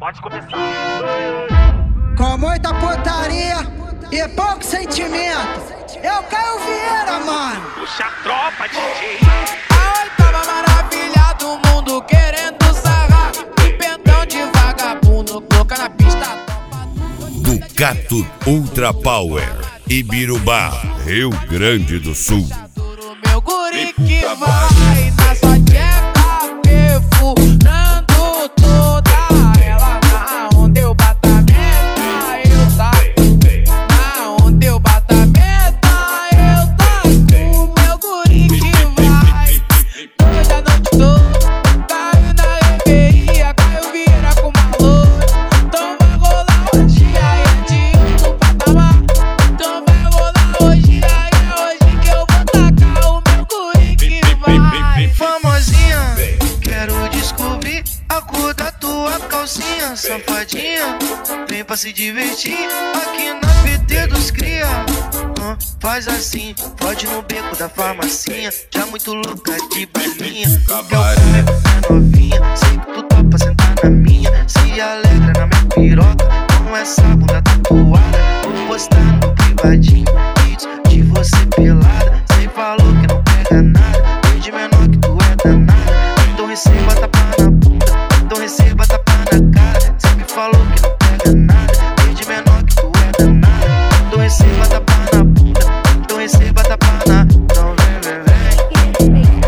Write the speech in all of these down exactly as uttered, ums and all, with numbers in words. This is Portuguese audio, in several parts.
pode começar. Com muita putaria e pouco sentimento, eu Caio Vieira, mano. Puxa a tropa, D J. A oitava maravilha do mundo querendo sarrar. E pentão de vagabundo, coloca na pista. Ducato Ultra Power, Ibirubá, Rio Grande do Sul. Meu guri que vai na sua tcheca, perfurando toda ela. Na onde eu bato a meta, eu taco. Na onde eu bato a meta, eu taco. Meu guri que vai hoje a noite toda. Caio na reveria, Caio Vieira com valor. Então vai rolar hoje, aí é de outro patamar. Então vai rolar hoje, aí é hoje que eu vou tacar o meu guri que vai. Famosinha, quero descobrir a cor da tua calcinha. Safadinha, vem pra se divertir aqui na P T dos cria. Ah, faz assim, pode no beco da farmacinha. Já muito louca de balinha. Eu é novinha, sei que tu topa sentar na minha. Se alegra na minha piroca com essa bunda tatuada. Vou postar no privadinho vídeos de você pelada. Cê falou que não pega nada, desde menor que tu é danada. Então receba tapa na bunda, então receba tapa na cara. Cê me falou que não pega nada, desde menor que tu é danada. Então receba tapa na bunda, então receba tapa na. Então vem, vem, vem.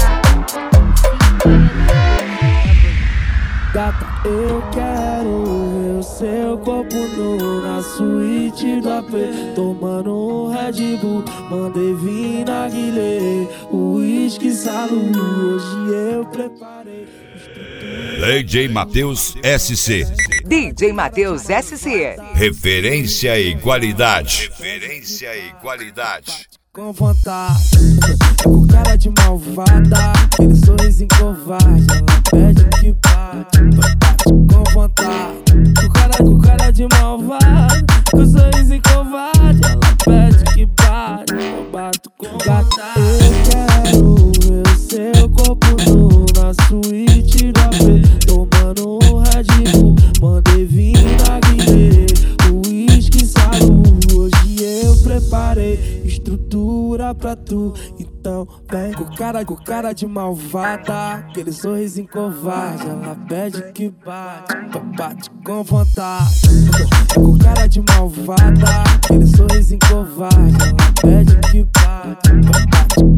Gata, eu quero ver o seu corpo nu na suíte do A P, tomando um Red Bull. Mandei vir na guilê, o uísque salu. Hoje eu preparei D J Matheus S C. D J Matheus S C. Referência e qualidade. Referência e qualidade. com vontade, com cara de malvada, aquele sorriso covarde. Ela pede que bate, bate com vontade, com cara, com cara de malvada, com sorriso covarde. Ela pede que bate, eu bato com vontade. Eu quero ver o seu corpo nu na suíte do A P, tomando um Red Bull. Mandei vir na guilê, o uísque salu. Hoje eu preparei estrutura pra tu, então vem com cara, com cara de malvada, aquele sorriso covarde. Ela pede que bate, bate com vontade, com cara de malvada, aquele sorriso covarde. Ela pede que bate, bate